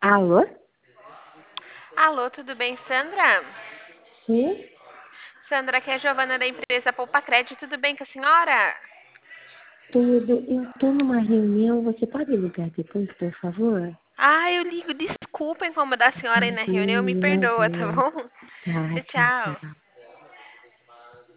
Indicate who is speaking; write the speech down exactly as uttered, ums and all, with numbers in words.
Speaker 1: Alô?
Speaker 2: Alô, tudo bem, Sandra?
Speaker 1: Sim,
Speaker 2: Sandra, aqui é a Giovana da empresa Poupa Crédito, tudo bem com a senhora?
Speaker 1: tudo. Eu tô numa reunião, você pode ligar depois, por favor?
Speaker 2: Ah, eu ligo, desculpa incomodar a senhora aí na reunião, me
Speaker 1: Imagina,
Speaker 2: perdoa, tá
Speaker 1: imagina.
Speaker 2: bom?
Speaker 1: Tá,
Speaker 2: Tchau,
Speaker 1: tchau,
Speaker 2: tchau.
Speaker 1: tchau.